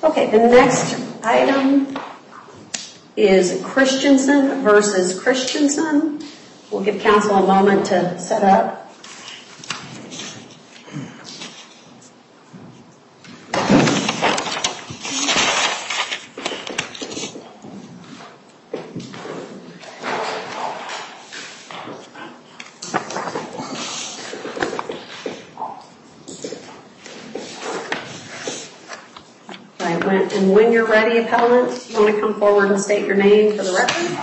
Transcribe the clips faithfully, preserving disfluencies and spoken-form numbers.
Okay, the next item is Christensen versus Christensen. We'll give counsel a moment to set up. And when you're ready, appellant, you want to come forward and state your name for the record?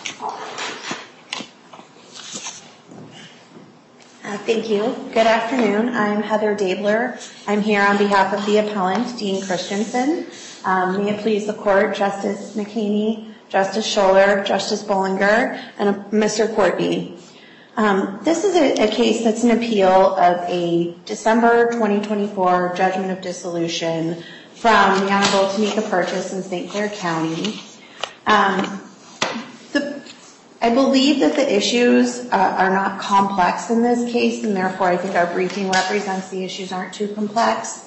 Uh, thank you. Good afternoon. I'm Heather Dabler. I'm here on behalf of the appellant, Dean Christensen. Um, may it please the court, Justice McHaney, Justice Scholar, Justice Bollinger, and uh, Mister Courtney. Um, this is a, a case that's an appeal of a December twenty twenty-four judgment of dissolution from the Honorable Tamika Purchase in Saint Clair County. Um, the, I believe that the issues uh, are not complex in this case, and therefore I think our briefing represents the issues aren't too complex.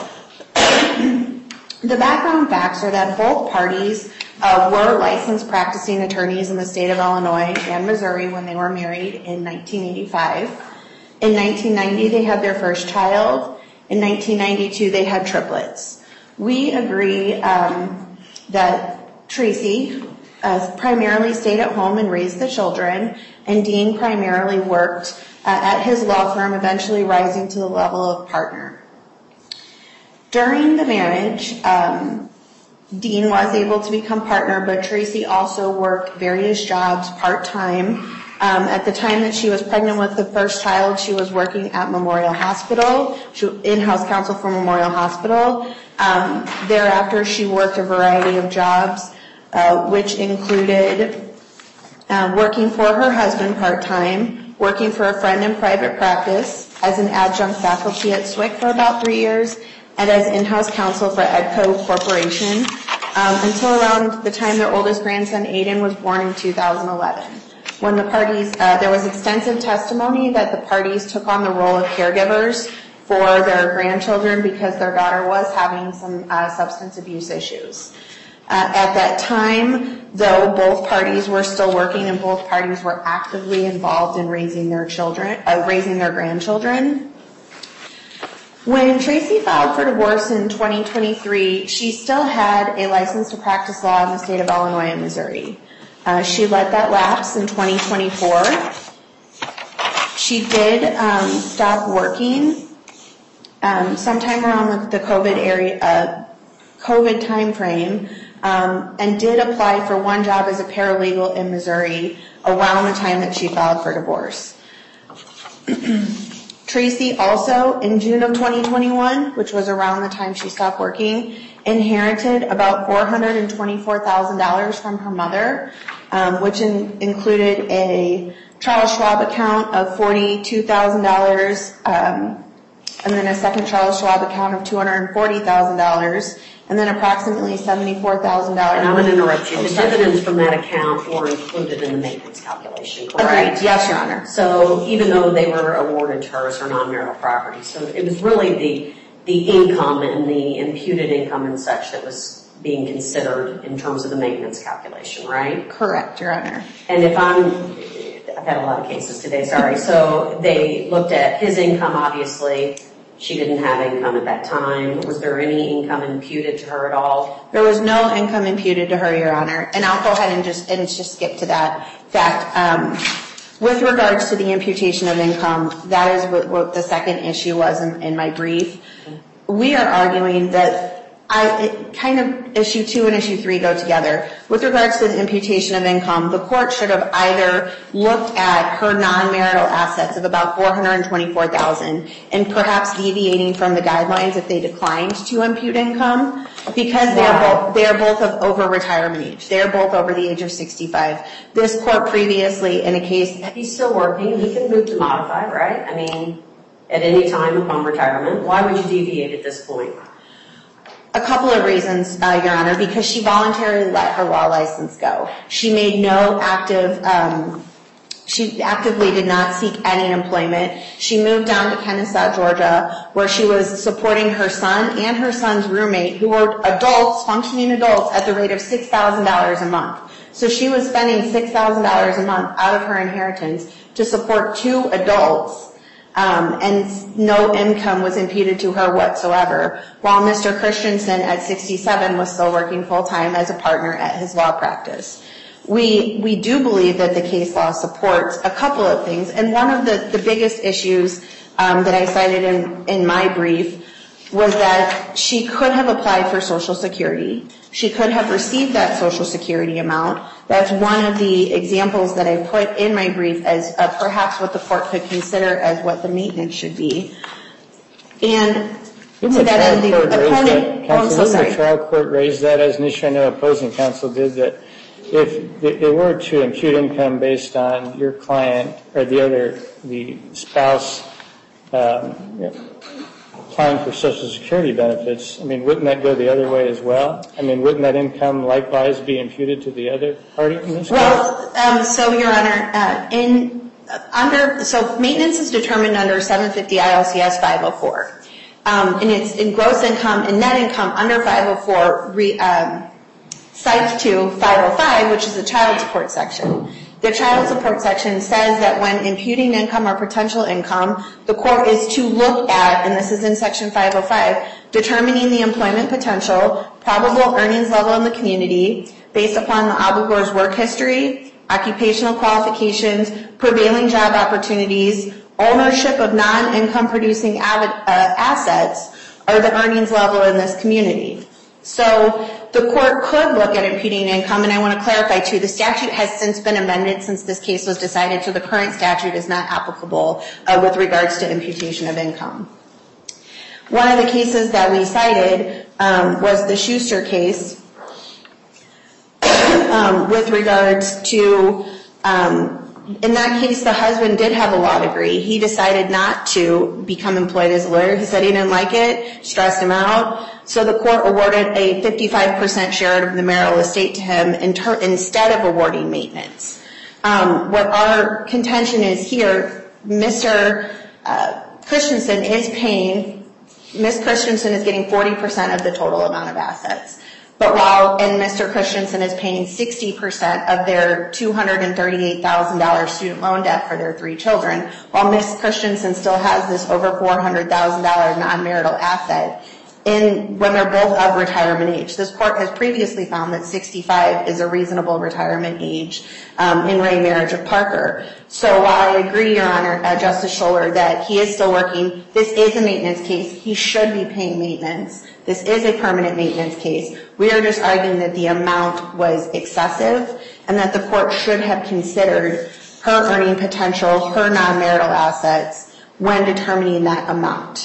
The background facts are that both parties uh, were licensed practicing attorneys in the state of Illinois and Missouri when they were married in nineteen eighty-five. In nineteen ninety, they had their first child. In nineteen ninety-two, they had triplets. We agree um, that Tracy uh, primarily stayed at home and raised the children, and Dean primarily worked uh, at his law firm, eventually rising to the level of partner. During the marriage, um, Dean was able to become partner, but Tracy also worked various jobs part-time. Um, at the time that she was pregnant with the first child, she was working at Memorial Hospital, she was in-house counsel for Memorial Hospital. Um, thereafter, she worked a variety of jobs, uh, which included uh, working for her husband part-time, working for a friend in private practice, as an adjunct faculty at S W I C for about three years, and as in-house counsel for Edco Corporation, um, until around the time their oldest grandson, Aiden, was born in two thousand eleven. When the parties, uh, there was extensive testimony that the parties took on the role of caregivers for their grandchildren because their daughter was having some uh, substance abuse issues. Uh, at that time, though, both parties were still working and both parties were actively involved in raising their children, uh, raising their grandchildren. When Tracy filed for divorce in twenty twenty-three, she still had a license to practice law in the state of Illinois and Missouri. Uh, she let that lapse in twenty twenty-four. She did um, stop working um, sometime around the, the COVID area, uh, COVID time frame, um, and did apply for one job as a paralegal in Missouri around the time that she filed for divorce. Tracy also, in June of twenty twenty-one, which was around the time she stopped working, inherited about four hundred twenty-four thousand dollars from her mother, um, which in, included a Charles Schwab account of forty-two thousand dollars, um, and then a second Charles Schwab account of two hundred forty thousand dollars, and then approximately seventy-four thousand dollars. And I'm going to interrupt you. The dividends from that account were included in the maintenance calculation, correct? Okay. Yes, Your Honor. So even though they were awarded to her as her non-marital property, so it was really the the income and the imputed income and such that was being considered in terms of the maintenance calculation, right? Correct, Your Honor. And if I'm, I've had a lot of cases today, sorry. So they looked at his income, obviously. She didn't have income at that time. Was there any income imputed to her at all? There was no income imputed to her, Your Honor. And I'll go ahead and just and just skip to that fact. Um, with regards to the imputation of income, that is what, what the second issue was in, in my brief. We are arguing that I, it kind of issue two and issue three go together. With regards to the imputation of income, the court should have either looked at her non-marital assets of about four hundred twenty-four thousand dollars and perhaps deviating from the guidelines if they declined to impute income, because they are both they are both of over retirement age. They are both over the age of sixty-five. This court previously, in a case, he's still working. He can move to modify, right? I mean, at any time upon retirement. Why would you deviate at this point? A couple of reasons, uh, Your Honor, because she voluntarily let her law license go. She made no active, um, She actively did not seek any employment. She moved down to Kennesaw, Georgia, where she was supporting her son and her son's roommate, who were adults, functioning adults, at the rate of six thousand dollars a month. So she was spending six thousand dollars a month out of her inheritance to support two adults, um, and no income was imputed to her whatsoever, while Mister Christensen at sixty-seven was still working full-time as a partner at his law practice. We we do believe that the case law supports a couple of things, and one of the, the biggest issues um, that I cited in, in my brief was that she could have applied for Social Security. She could have received that Social Security amount. That's one of the examples that I put in my brief as uh, perhaps what the court could consider as what the maintenance should be. And Didn't to that end, the opponent... That, oh, I'm so didn't sorry. the trial court raise that as an issue? I know opposing counsel did that. If they were to impute income based on your client or the other, the spouse um, you know, applying for Social Security benefits, I mean, wouldn't that go the other way as well? I mean, wouldn't that income likewise be imputed to the other party in this case? Well, um, so, Your Honor, uh, in uh, under so maintenance is determined under seven fifty I L C S five oh four, um, and it's in gross income and net income under five oh four. Re, um, Cites to five oh five, which is the child support section. The child support section says that when imputing income or potential income, the court is to look at, and this is in section five oh five, determining the employment potential, probable earnings level in the community, based upon the obligor's work history, occupational qualifications, prevailing job opportunities, ownership of non-income producing avid, uh, assets, or the earnings level in this community. So the court could look at imputing income, and I want to clarify too, the statute has since been amended since this case was decided, so the current statute is not applicable uh, with regards to imputation of income. One of the cases that we cited um, was the Schuster case um, with regards to, um, in that case, the husband did have a law degree. He decided not to become employed as a lawyer. He said he didn't like it, stressed him out. So the court awarded a fifty-five percent share of the marital estate to him in ter- instead of awarding maintenance. Um, what our contention is here, Mister Uh, Christensen is paying, Miz Christensen is getting forty percent of the total amount of assets. But while, and Mister Christensen is paying sixty percent of their two hundred thirty-eight thousand dollars student loan debt for their three children, while Miz Christensen still has this over four hundred thousand dollars non-marital asset in when they're both of retirement age. This court has previously found that sixty-five is a reasonable retirement age um, in Ray Marriage of Parker. So while I agree, Your Honor, uh, Justice Scholler, that he is still working, this is a maintenance case. He should be paying maintenance. This is a permanent maintenance case. We are just arguing that the amount was excessive and that the court should have considered her earning potential, her non-marital assets, when determining that amount.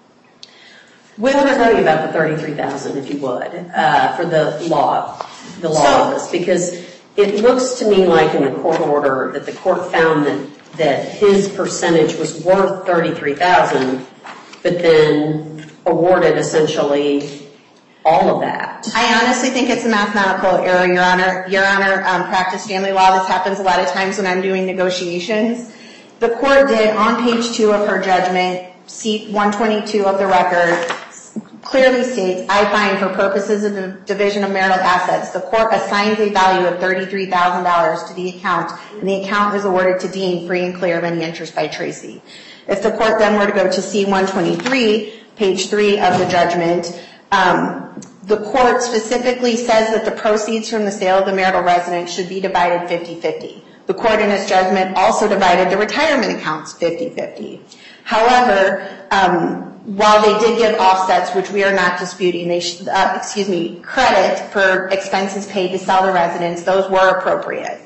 With I want to tell you about the thirty-three thousand dollars, if you would, uh, for the law, the law so, of this, because it looks to me like in the court order that the court found that, that his percentage was worth thirty-three thousand dollars, but then awarded essentially all of that. I honestly think it's a mathematical error, Your Honor. Your Honor, um, practice family law. This happens a lot of times when I'm doing negotiations. The court did, on page two of her judgment, seat one twenty-two of the record, clearly states, I find for purposes of the division of marital assets, the court assigns a value of thirty-three thousand dollars to the account, and the account is awarded to Dean free and clear of any interest by Tracy. If the court then were to go to C one twenty-three, page three of the judgment, um, the court specifically says that the proceeds from the sale of the marital residence should be divided fifty-fifty. The court in its judgment also divided the retirement accounts fifty-fifty. However, um, while they did give offsets, which we are not disputing, they sh- uh, excuse me, credit for expenses paid to sell the residence, those were appropriate.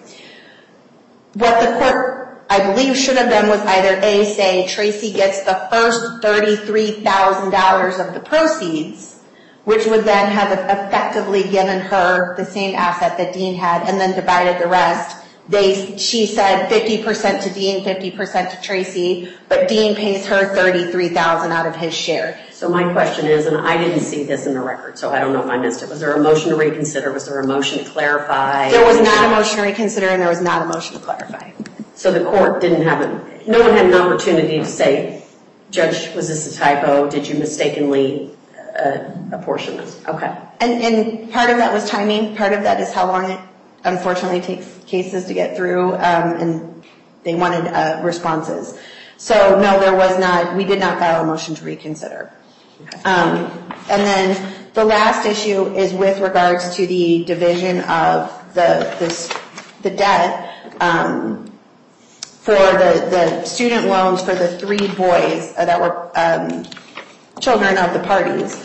What the court, I believe, should have done was either A, say Tracy gets the first thirty-three thousand dollars of the proceeds, which would then have effectively given her the same asset that Dean had, and then divided the rest. They, she said fifty percent to Dean, fifty percent to Tracy, but Dean pays her thirty-three thousand dollars out of his share. So my question is, and I didn't see this in the record, so I don't know if I missed it. Was there a motion to reconsider? Was there a motion to clarify? There was not a motion to reconsider, and there was not a motion to clarify. So the court didn't have a, no one had an opportunity to say, Judge, was this a typo? Did you mistakenly uh, apportion this? Okay. And, and part of that was timing. Part of that is how long it unfortunately takes cases to get through, um, and they wanted uh, responses. So no, there was not, we did not file a motion to reconsider. Okay. Um, and then the last issue is with regards to the division of the, this, the debt, um, for the, the student loans for the three boys uh, that were um, children of the parties.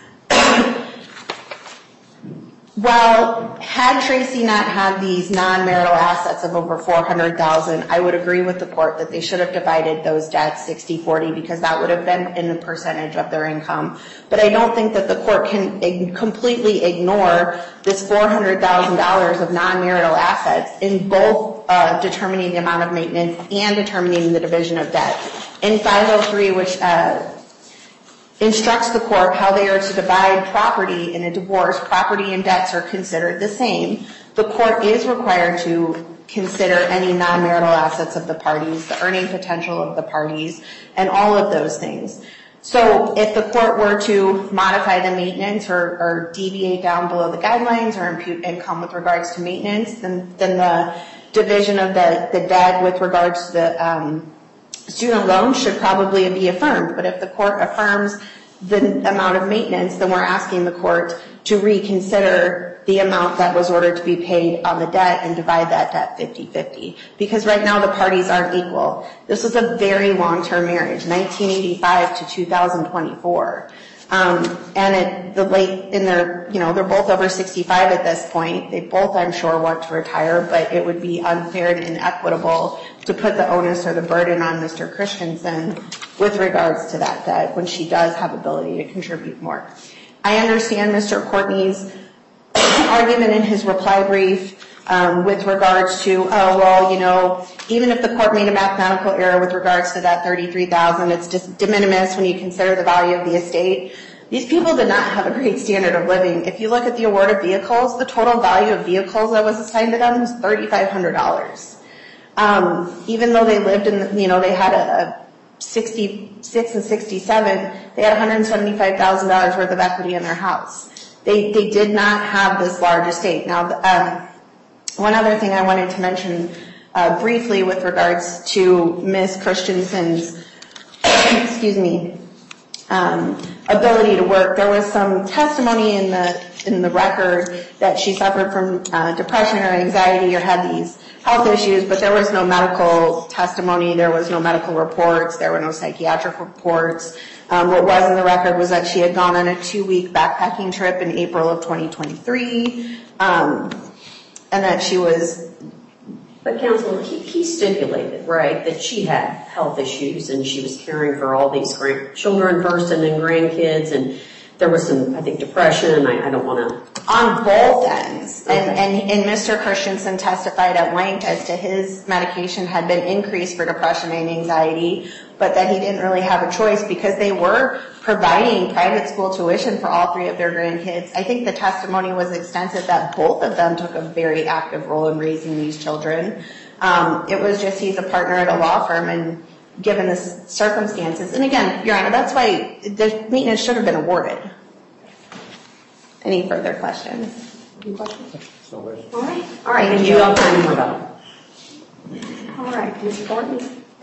Well, had Tracy not had these non-marital assets of over four hundred thousand dollars, I would agree with the court that they should have divided those debts sixty forty because that would have been in the percentage of their income. But I don't think that the court can ig- completely ignore this four hundred thousand dollars of non-marital assets in both uh, determining the amount of maintenance and determining the division of debt. In five oh three, which uh, instructs the court how they are to divide property in a divorce, property and debts are considered the same. The court is required to consider any non-marital assets of the parties, the earning potential of the parties, and all of those things. So if the court were to modify the maintenance or, or deviate down below the guidelines or impute income with regards to maintenance, then, then the division of the, the debt with regards to the um, student loans should probably be affirmed. But if the court affirms the amount of maintenance, then we're asking the court to reconsider the amount that was ordered to be paid on the debt and divide that debt fifty-fifty. Because right now the parties aren't equal. This was a very long-term marriage, nineteen eighty-five to two thousand twenty-four. Um, and at the late in their, you know, they're both over sixty-five at this point. They both, I'm sure, want to retire, but it would be unfair and inequitable to put the onus or the burden on Mister Christensen with regards to that debt when she does have ability to contribute more. I understand Mister Courtney's argument in his reply brief um, with regards to, oh, well, you know, even if the court made a mathematical error with regards to that thirty-three thousand dollars, it's just de minimis when you consider the value of the estate. These people did not have a great standard of living. If you look at the award of vehicles, the total value of vehicles that was assigned to them was three thousand five hundred dollars. Um, even though they lived in, the, you know, they had a, a sixty-six and sixty-seven, they had one hundred seventy-five thousand dollars worth of equity in their house. They they did not have this large estate. Now, um, one other thing I wanted to mention uh, briefly with regards to Miz Christensen's, excuse me, um, ability to work. There was some testimony in the in the record that she suffered from uh, depression or anxiety or had these health issues, but there was no medical testimony, there was no medical reports, there were no psychiatric reports. Um, what was in the record was that she had gone on a two-week backpacking trip in April of twenty twenty-three, um, and that she was... But counsel, he, he stipulated, right, that she had health issues and she was caring for all these grand- children first and then grandkids, and there was some, I think, depression. I, I don't want to... On both ends. Okay. And, and, and Mister Christensen testified at length as to his medication had been increased for depression and anxiety, but that he didn't really have a choice because they were providing private school tuition for all three of their grandkids. I think the testimony was extensive that both of them took a very active role in raising these children. Um, it was just he's a partner at a law firm, and given the circumstances, and again, Your Honor, that's why the maintenance should have been awarded. Any further questions? Any questions? All right. All right. Thank you. All time for about. All right. Mister Courtney.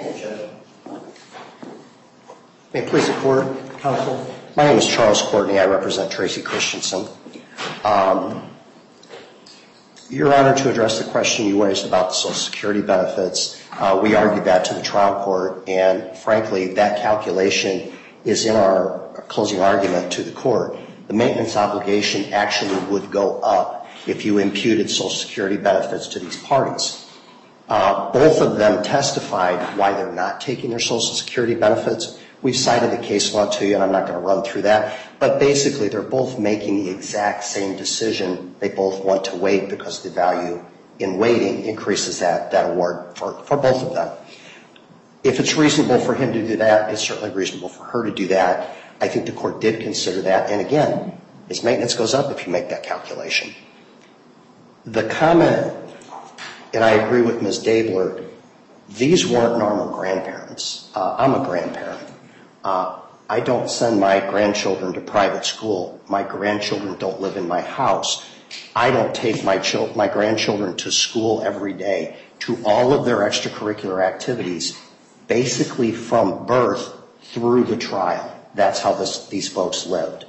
May it please the court, counsel. My name is Charles Courtney. I represent Tracy Christensen. Um, Your Honor, to address the question you raised about the Social Security benefits, uh, we argued that to the trial court, and frankly, that calculation is in our closing argument to the court. The maintenance obligation actually would go up if you imputed Social Security benefits to these parties. Uh, both of them testified why they're not taking their Social Security benefits. We've cited the case law to you, and I'm not going to run through that. But basically, they're both making the exact same decision. They both want to wait because the value in waiting increases that, that award for, for both of them. If it's reasonable for him to do that, it's certainly reasonable for her to do that. I think the court did consider that. And again, his maintenance goes up if you make that calculation. The comment, and I agree with Miz Dabler, These weren't normal grandparents. Uh, I'm a grandparent. Uh, I don't send my grandchildren to private school. My grandchildren don't live in my house. I don't take my chil- my grandchildren to school every day, to all of their extracurricular activities, basically from birth through the trial. That's how this, these folks lived.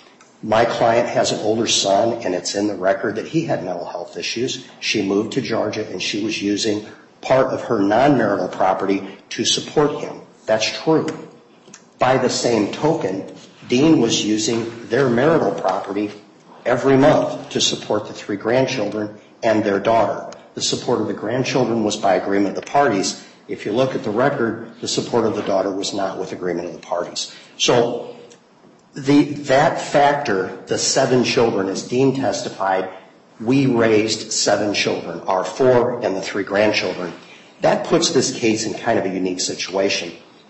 My client has an older son, and it's in the record that he had mental health issues. She moved to Georgia, and she was using part of her non-marital property to support him. That's true. By the same token, Dean was using their marital property every month to support the three grandchildren and their daughter. The support of the grandchildren was by agreement of the parties. If you look at the record, the support of the daughter was not with agreement of the parties. So the, that factor, the seven children, as Dean testified, we raised seven children, our four and the three grandchildren. That puts this case in kind of a unique situation.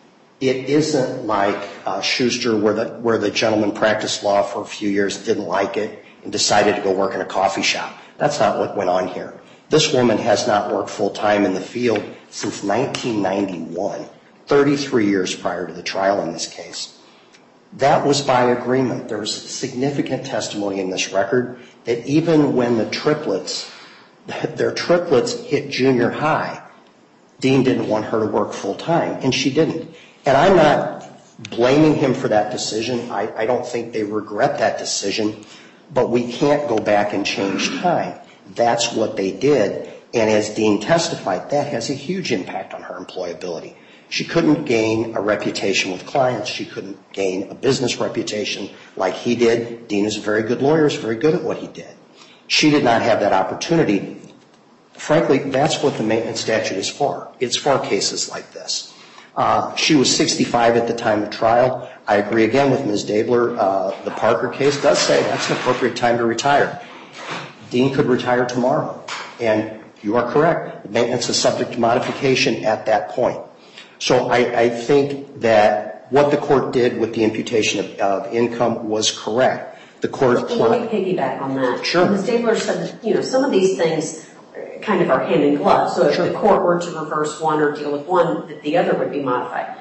It isn't like uh, Schuster, where the, where the gentleman practiced law for a few years, didn't like it, and decided to go work in a coffee shop. That's not what went on here. This woman has not worked full-time in the field since nineteen ninety-one, thirty-three years prior to the trial in this case. That was by agreement. There was significant testimony in this record that even when the triplets, their triplets hit junior high, Dean didn't want her to work full-time, and she didn't. And I'm not blaming him for that decision. I, I don't think they regret that decision, but we can't go back and change time. That's what they did, and as Dean testified, that has a huge impact on her employability. She couldn't gain a reputation with clients. She couldn't gain a business reputation like he did. Dean is a very good lawyer, is very good at what he did. She did not have that opportunity. Frankly, that's what the maintenance statute is for. It's for cases like this. Uh, she was sixty-five at the time of trial. I agree again with Miz Dabler. Uh, the Parker case does say that's an appropriate time to retire. Dean could retire tomorrow, and you are correct. Maintenance is subject to modification at that point. So I, I think that what the court did with the imputation of, of income was correct. The court applied. Let me piggyback on that. Sure. Miz Dabler said that, you know, some of these things kind of are hand in glove. So if Sure. the court were to reverse one or deal with one, that the other would be modified.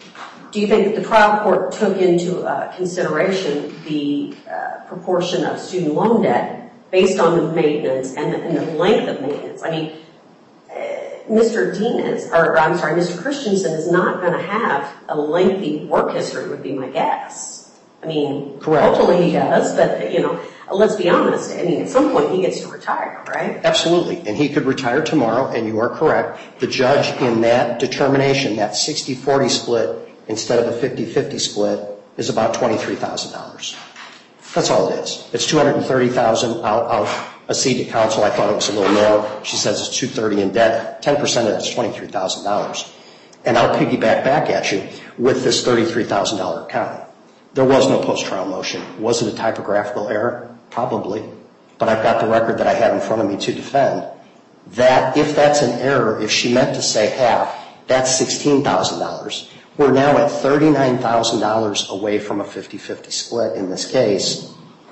Do you think that the trial court took into uh, consideration the uh, proportion of student loan debt based on the maintenance and the, and the length of maintenance? I mean, uh, Mister Dean is, or I'm sorry, Mister Christensen is not going to have a lengthy work history, would be my guess. I mean, Correct. Hopefully he does, but, you know, let's be honest. I mean, at some point he gets to retire, right? Absolutely. And he could retire tomorrow, and you are correct. The judge in that determination, that sixty forty split instead of a fifty fifty split, is about twenty-three thousand dollars. That's all it is. It's two hundred thirty thousand dollars. I'll, I'll accede to counsel. I thought it was a little more. She says it's two hundred thirty thousand dollars in debt. ten percent of that's twenty-three thousand dollars. And I'll piggyback back at you with this thirty-three thousand dollars account. There was no post-trial motion. Was it a typographical error? Probably. But I've got the record that I have in front of me to defend. That, if that's an error, if she meant to say half, that's sixteen thousand dollars. We're now at thirty-nine thousand dollars away from a fifty fifty split in this case.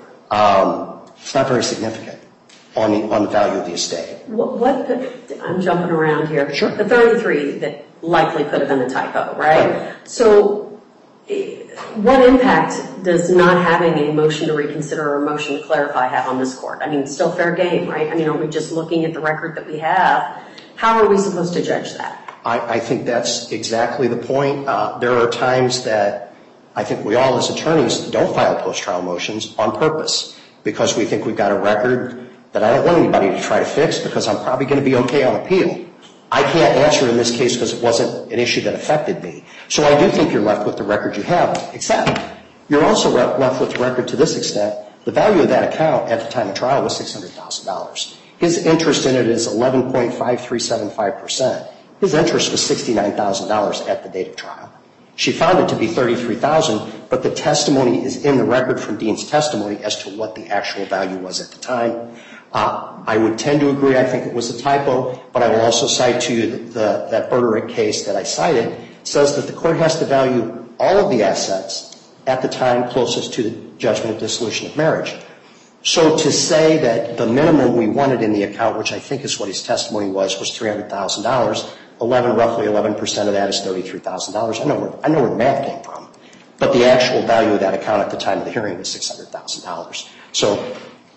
Um, it's not very significant on the, on the value of the estate. What, what the, I'm jumping around here. Sure. The thirty-three that likely could have been a typo, right? Right. So eh, what impact does not having a motion to reconsider or a motion to clarify have on this court? I mean, it's still fair game, right? I mean, are we just looking at the record that we have? How are we supposed to judge that? I, I think that's exactly the point. Uh, there are times that I think we all as attorneys don't file post-trial motions on purpose because we think we've got a record that I don't want anybody to try to fix because I'm probably going to be okay on appeal. I can't answer in this case because it wasn't an issue that affected me. So I do think you're left with the record you have, except you're also left with the record to this extent. The value of that account at the time of trial was six hundred thousand dollars. His interest in it is eleven point five three seven five percent. His interest was sixty-nine thousand dollars at the date of trial. She found it to be thirty-three thousand dollars, but the testimony is in the record from Dean's testimony as to what the actual value was at the time. Uh, I would tend to agree. I think it was a typo, but I will also cite to you that the, that Berderick case that I cited says that the court has to value all of the assets at the time closest to the judgment of dissolution of marriage. So to say that the minimum we wanted in the account, which I think is what his testimony was, was three hundred thousand dollars, eleven, roughly eleven percent of that is thirty-three thousand dollars. I know where, I know where the math came from. But the actual value of that account at the time of the hearing was six hundred thousand dollars. So,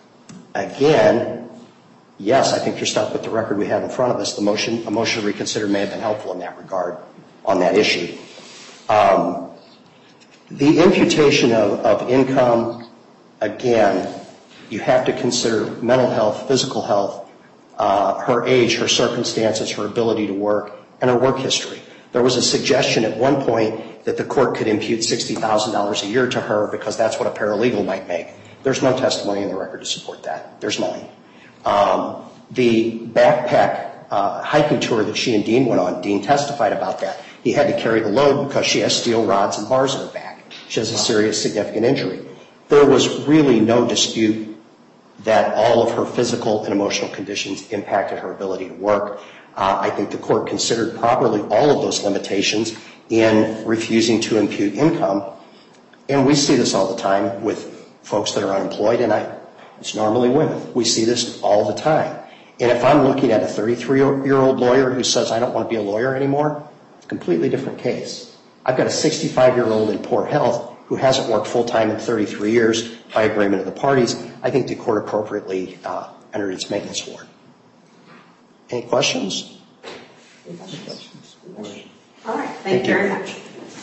again, yes, I think you're stuck with the record we have in front of us. The motion, a motion to reconsider may have been helpful in that regard on that issue. Um, the imputation of, of income, again, you have to consider mental health, physical health, uh, her age, her circumstances, her ability to work, and her work history. There was a suggestion at one point that the court could impute sixty thousand dollars a year to her because that's what a paralegal might make. There's no testimony in the record to support that. There's none. Um, the backpack uh, hiking tour that she and Dean went on, Dean testified about that. He had to carry the load because she has steel rods and bars in her back. She has a serious, significant injury. There was really no dispute that all of her physical and emotional conditions impacted her ability to work. Uh, I think the court considered properly all of those limitations in refusing to impute income. And we see this all the time with folks that are unemployed, and I, it's normally women. We see this all the time. And if I'm looking at a thirty-three-year-old lawyer who says, I don't want to be a lawyer anymore, it's a completely different case. I've got a sixty-five-year-old in poor health who hasn't worked full-time in thirty-three years by agreement of the parties. I think the court appropriately uh, entered its maintenance award. Any questions? Any questions? All right. Thank, Thank you very much.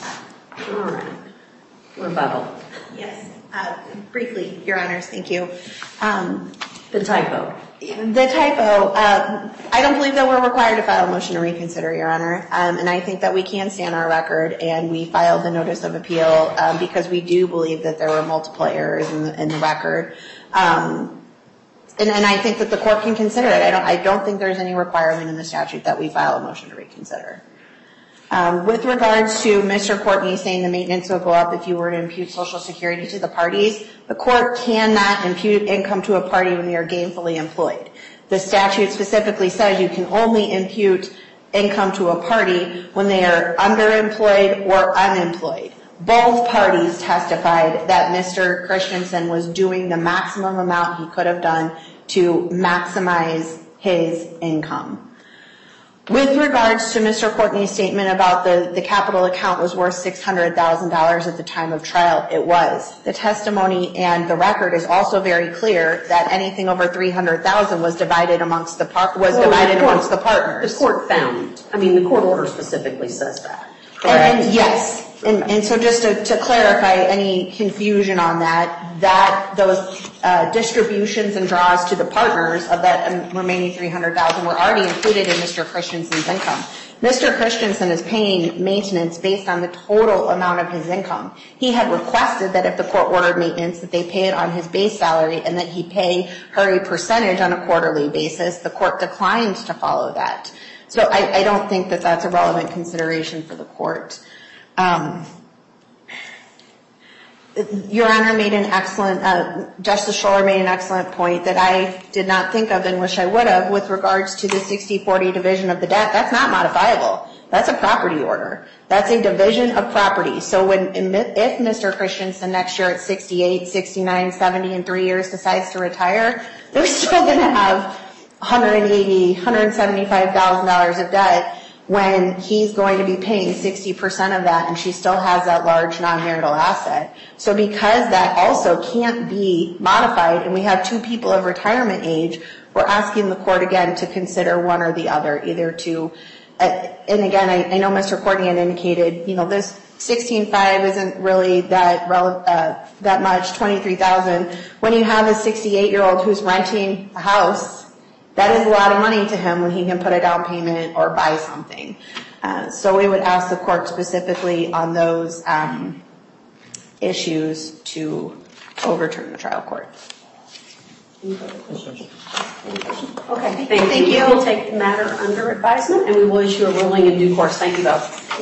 All right. Rebuttal. Yes. Uh, briefly, Your Honors, thank you. Um, the typo. The typo. Uh, I don't believe that we're required to file a motion to reconsider, Your Honor. Um, and I think that we can stand our record, and we filed the notice of appeal um, because we do believe that there were multiple errors in the, in the record. Um, and, and I think that the court can consider it. I don't, I don't think there's any requirement in the statute that we file a motion to reconsider. Um, with regards to Mister Courtney saying the maintenance will go up if you were to impute Social Security to the parties, the court cannot impute income to a party when they are gainfully employed. The statute specifically says you can only impute income to a party when they are underemployed or unemployed. Both parties testified that Mister Christensen was doing the maximum amount he could have done to maximize his income. With regards to Mister Courtney's statement about the, the capital account was worth six hundred thousand dollars at the time of trial, it was. The testimony and the record is also very clear that anything over three hundred thousand dollars was divided amongst the par- was well, divided the court, amongst the partners. The court found, I mean, the court order specifically says that. And, and yes, and, and so just to, to clarify any confusion on that, that those uh, distributions and draws to the partners of that um, remaining three hundred thousand dollars were already included in Mister Christensen's income. Mister Christensen is paying maintenance based on the total amount of his income. He had requested that if the court ordered maintenance, that they pay it on his base salary and that he pay her a percentage on a quarterly basis. The court declined to follow that. So I, I don't think that that's a relevant consideration for the court. Um, Your Honor made an excellent, uh, Justice Scholar made an excellent point that I did not think of and wish I would have with regards to the sixty forty division of the debt. That's not modifiable. That's a property order. That's a division of property. So when, if Mister Christensen next year at sixty-eight, sixty-nine, seventy, and three years decides to retire, they're still going to have one hundred eighty thousand dollars, one hundred seventy-five thousand dollars of debt when he's going to be paying sixty percent of that and she still has that large non-marital asset. So because that also can't be modified and we have two people of retirement age, we're asking the court again to consider one or the other, either to, uh, and again, I, I know Mister Courtney had indicated, you know, this sixteen five isn't really that rele- uh, that much, twenty-three thousand. When you have a sixty-eight-year-old who's renting a house, that is a lot of money to him when he can put a down payment or buy something. Uh, so we would ask the court specifically on those um, issues to overturn the trial court. Okay, thank, thank you. you. We'll take the matter under advisement and we will issue a ruling in due course. Thank you both.